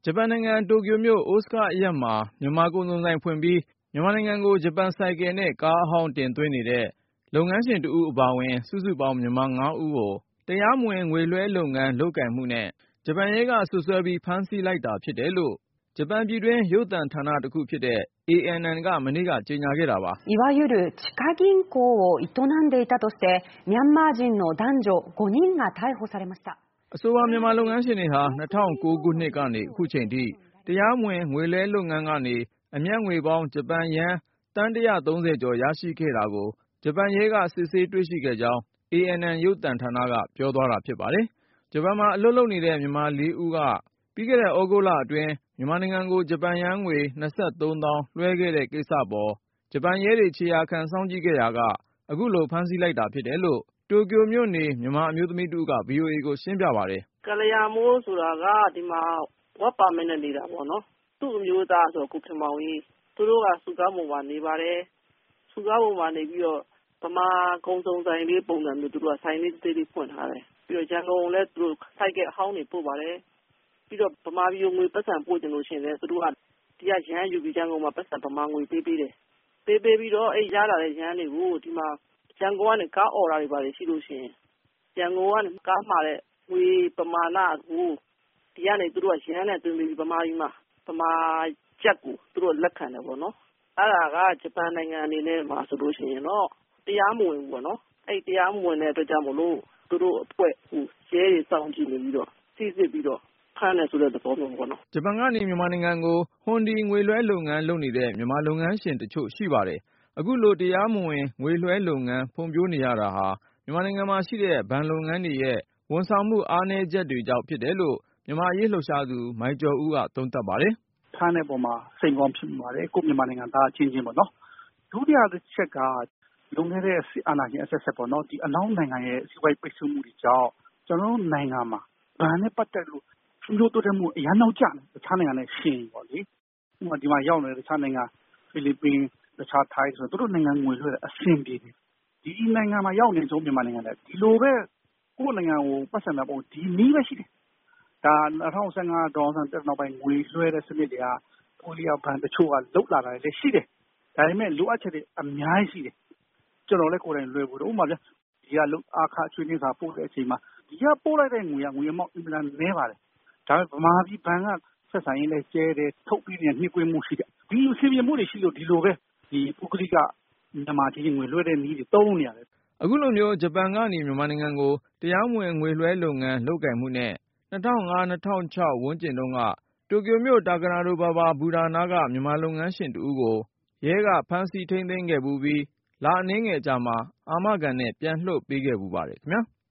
ဂျပန်နိုင်ငံတိုကျိုမြို့အိုစကာအရပ်မှာမြန်မာကုန်စုံဆိုင်ဖွင့်ပြီးမြန်မာနိုင်ငံကိုဂျပန်ဆိုင်ကယ်နဲ့ကားအဟောင်းတင်သွင်းနေတဲ့လုပ်ငန်းရှင်တဦးအပါအဝင်စုစုပေါင်းမြန်မာ5ဦးကိုတရားမဝင်ငွေလွှဲလုပ်ငန်းလုပ်ကိုင်မှုနဲ့ဂျပန်ရဲကစွပ်စွဲပြီးဖမ်းဆီးလိုက်တာဖြစ်တယ်လို့ဂျပန်ပြည်တွင်းရုပ်သံဌာနတစ်ခုဖြစ်တဲ့ ANN ကမနေ့ကကြေညာခဲ့တာပါいわゆる地下銀行を営んでいたとしてミャンマー人の男女5人が逮捕されました。 အဆိုပါမြန်မာလုပ်ငန်းရှင်တွေဟာ2009ခုနှစ်ကနေအခုချိန်ထိတရားမဝင်ငွေလဲလုပ်ငန်းကနေအမြတ်ငွေပေါင်းဂျပန်ယန်းတန်း130ကျော်ရရှိခဲ့တာကိုဂျပန်ရဲကစစ်ဆေးတွေ့ရှိခဲ့ကြောင်း ANN ရုပ်သံဌာနကပြောသွားတာဖြစ်ပါတယ်။ဂျပန်မှာအလုပ်လုပ်နေတဲ့မြန်မာ4ဦးကပြီးခဲ့တဲ့ဩဂုတ်လအတွင်းမြန်မာနိုင်ငံကိုဂျပန်ယန်းငွေ23သောင်းလွှဲခဲ့တဲ့ကိစ္စပေါ်ဂျပန်ရဲတွေခြေရာခံစောင့်ကြည့်ခဲ့ရာကအခုလိုဖမ်းဆီးလိုက်တာဖြစ်တယ်လို့တိုကျိုမြို့နေမြန်မာအမျိုးသမီးတူက VOA ကိုရှင်းပြပါတယ်။ကလျာမိုးဆိုတာကဒီမှာဝက်ပါမင်းနဲ့နေတာပေါ့နော်။သူ့အမျိုးသားဆိုကိုခင်မောင်ကြီးသူတို့ကစုကားပုံမှာနေပါတယ်။စုကားပုံမှာနေပြီးတော့ဗမာကုံစုံဆိုင်လေးပုံစံမျိုးသူတို့ကဆိုင်လေးသေးလေးဖွင့်ထားတယ်။ပြီးတော့ရန်ကုန်လည်းသူတို့စိုက်ကအဟောင်းတွေပို့ပါတယ်။ပြီးတော့ဗမာပြည်ငွေပတ်စံပို့ကြလို့ရှိရင်လည်းသူတို့ကဒီကရန်ယူပြီးရန်ကုန်မှာပတ်စံဗမာငွေပေးတယ်။ပေးပြီးတော့အဲ့ရလာတဲ့ရန်တွေကိုဒီမှာရန်ကုန်ကနေကားအော်တာတွေပါတယ်ရှိလို့ရှိရင်ရန်ကုန်ကနေကားမှာတဲ့ငွေပမာဏကိုဒီကနေသူတို့ကရန်နဲ့တွင်ပြီးဗမာပြည်မှာဗမာကျပ်ကိုသူတို့လက်ခံတယ်ပေါ့နော်အဲ့ဒါကဂျပန်နိုင်ငံအနေနဲ့မှာဆိုလို့ရှိရင်တော့တရားမဝင်ဘူးပေါ့နော်အဲ့တရားမဝင်တဲ့အတွက်ကြောင့်မလို့သူတို့အဖွဲ့ဟိုရဲတွေစောင့်ကြည့်နေပြီးတော့စစ်ပြီးတော့ဖမ်းတယ်ဆိုတဲ့သဘောမျိုးပေါ့နော်ဂျပန်ကနေမြန်မာနိုင်ငံကိုဟွန်ဒီငွေလွှဲလုပ်ငန်းလုပ်နေတဲ့မြန်မာလုပ်ငန်းရှင်တချို့ရှိပါတယ်အခုလိုတရားမဝင်ငွေလွှဲလုပ်ငန်းဖွံ့ဖြိုးနေရတာဟာမြန်မာနိုင်ငံမှာရှိတဲ့ဘဏ်လုပ်ငန်းတွေရဲ့ဝန်ဆောင်မှုအားနည်းချက်တွေကြောင့်ဖြစ်တယ်လို့မြန်မာရေးလှုပ်ရှားသူမိုင်ကျော်ဦးကသုံးသပ်ပါတယ်။ထားတဲ့ပုံမှာစိန်ကောင်းဖြစ်ပါတယ်ကိုမြန်မာနိုင်ငံသားချင်းချင်းပေါ့နော်။ဒုတိယတစ်ချက်ကလွန်ခဲ့တဲ့အာဏာရှင်အဆက်ဆက်ပေါ့နော်ဒီအနောက်နိုင်ငံရဲ့စီးပွားရေးပိတ်ဆို့မှုတွေကြောင့်ကျွန်တော်တို့နိုင်ငံမှာဗန်နဲ့ပတ်သက်လို့ဖွံ့ဖြိုးတိုးတက်မှုအများနောက်ကျတယ်တခြားနိုင်ငံနဲ့ရှင်ပေါ့လေဥပမာဒီမှာရောက်နေတဲ့တခြားနိုင်ငံဖိလစ်ပင်းတခြားထိုင်းဆိုတော့တို့နိုင်ငံငွေလွှဲအဆင်ပြေတယ်ဒီနိုင်ငံမှာရောက်နေဆုံးမြန်မာနိုင်ငံလည်းဒီလိုပဲကိုယ့်နိုင်ငံကိုပတ်စံတဲ့ပုံဒီနည်းပဲရှိတယ်ဒါ2015ဒေါ်ဆန်တက်နောက်ပိုင်းငွေလွှဲတဲ့စနစ်တွေကပိုလီယာဘဏ်တချို့ကလုတ်လာတာလည်းရှိတယ်ဒါပေမဲ့လိုအပ်ချက်တွေအများကြီးရှိတယ်ကျွန်တော်လည်းကိုယ်တိုင်လွှဲဖို့ဥပမာပြဒီကလုတ်အခါချွေးနှင်းစာပို့တဲ့အချိန်မှာဒီကပို့လိုက်တဲ့ငွေကငွေအမောက်အင်မတန်နည်းပါတယ်ဒါပေမဲ့ဗမာပြည်ဘဏ်ကဆက်ဆံရေးနဲ့ကျဲတယ်ထုတ်ပြီးနေနှိကွေးမှုရှိတယ်ဒီလိုစီပြမှုတွေရှိလို့ဒီလိုပဲဒီပုဂ္ဂလိကမြန်မာပြည်ငွေလွှဲတဲ့နည်းတွေတုံးနေရတယ်အခုလိုမျိုးဂျပန်ကနေမြန်မာနိုင်ငံကိုတရားမဝင်ငွေလွှဲလုပ်ငန်းလုပ်ကိုင်မှုနဲ့2005-2006 ဝန်းကျင်တုန်းကတိုကျိုမြို့တာကနာရိုဘာဘာဘူဒါနာကမြန်မာလုပ်ငန်းရှင်တဦးကိုရဲကဖမ်းဆီးထိန်းသိမ်းခဲ့ပြီးလအနည်းငယ်ကြာမှာအာမခံနဲ့ပြန်လွှတ်ပေးခဲ့ပါတယ်ခင်ဗျာ